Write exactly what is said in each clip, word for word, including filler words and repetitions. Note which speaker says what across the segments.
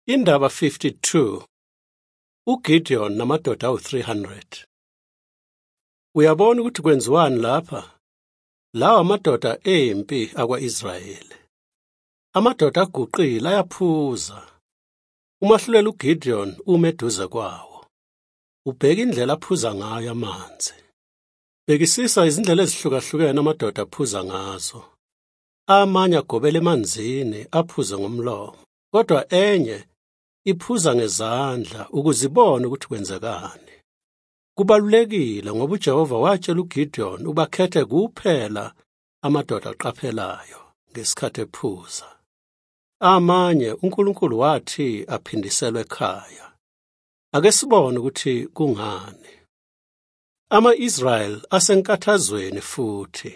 Speaker 1: Indaba fifty-two. uGideon namadoda awu three hundred. Uyabona ukuthi kwenziwani lapha? Lawa amadoda empi akwa-Israyeli. Amadoda aguqile ayaphuza. Umahlulela uGideon ume eduze kwawo. Ubheka indlela aphuza ngayo amanzi. Bekisisa izindlela ezihlukahlukene amadoda aphuza ngazo. Amanye agobela emanzini aphuze ngomlomo, kodwa enye iphuza ngezandla ukuze ibone ukuthi kwenzekani. Kubalulekile ngoba uJehova watshela uGideon ubakhethe kuphela amadoda aqaphelayo ngesikhathi ephuza. Amanye uNkulunkulu wathi aphindiselwe ekhaya. Ake sibone ukuthi kungani. Ama-Israyeli asenkathazweni futhi.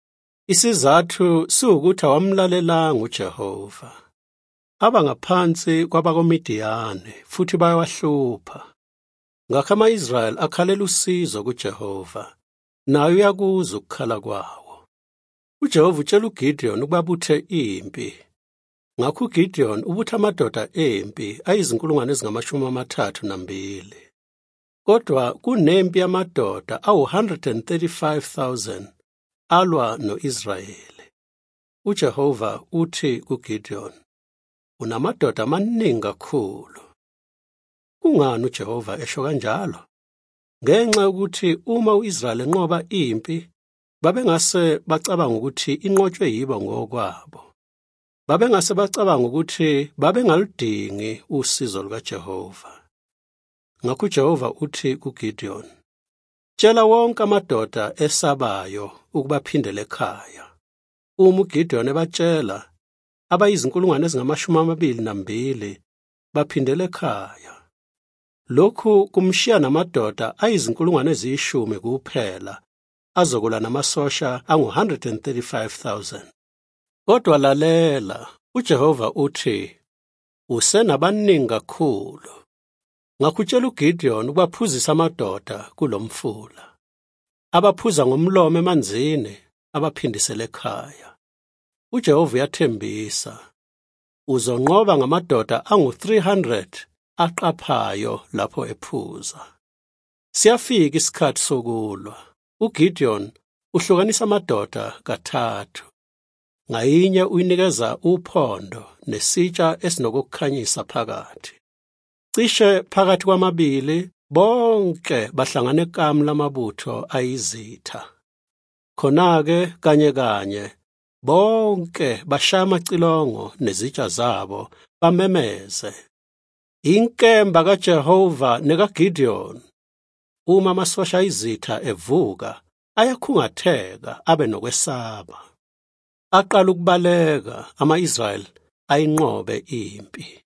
Speaker 1: Isizathu siwukuthi awamlalelanga uJehova. Aba ngaphansi kwabakoMidiyani futhi bayawahlupha. Ngakho ama-Israyeli akhalela usizo kuJehova, naye uyakuzwa ukukhala kwawo. UJehova utshela uGideon ukuba abuthe impi. Ngakho uGideon ubutha amadoda empi ayizinkulungwane ezingamashumi amathathu nambili. Kodwa kunempi yamadoda awu one hundred thirty-five thousand alwa no-Israyeli. UJehova uthi kuGideon, unamadoda amaningi kakhulu. Kungani uJehova esho kanjalo? Ngenxa yokuthi uma u-Israyeli enqoba impi, babengase bacabanga ukuthi inqotshwe yibo ngokwabo. Babengase bacabanga ukuthi babengaludingi usizo lukaJehova. Ngakho uJehova uthi kuGideon, tshela wonke amadoda esabayo ukuba phindele ekhaya. Uma uGideon ebatshela, abayizinkulungwane ezingamashumi amabili nambili baphindele ekhaya. Lokhu kumshiya namadoda ayizinkulungwane eziyishumi kuphela azokulwa namasosha angu one hundred thirty-five thousand. Kodwa lalela, uJehova uthi, usenabaningi kakhulu. Ngakho utshela uGideon ukubaphuzisa amadoda kulomfula. Abaphuza ngomlomo emanzini, abaphindisele ekhaya. uJehova uyathembisa. Uzonqoba ngamadoda angu three hundred aqaphayo lapho ephuza. Siyafika isikhathi sokulwa. uGideon uhlukanisa amadoda kathathu. Ngayinye uyinikeza uphondo nesitsha esinokukhanyisa phakathi. Cishe phakathi kwamabili bonke bahlangana ekamu lamabutho ayizitha. Khona-ke kanye kanye bonke bashaya amacilongo nezitsha zabo bamemeze, inkemba kaJehova nekaGideon. Uma amasosha ayizitha evuka, ayakhungatheka abe nokwesaba. Aqala ukubaleka ama-Israyeli ayinqobe impi.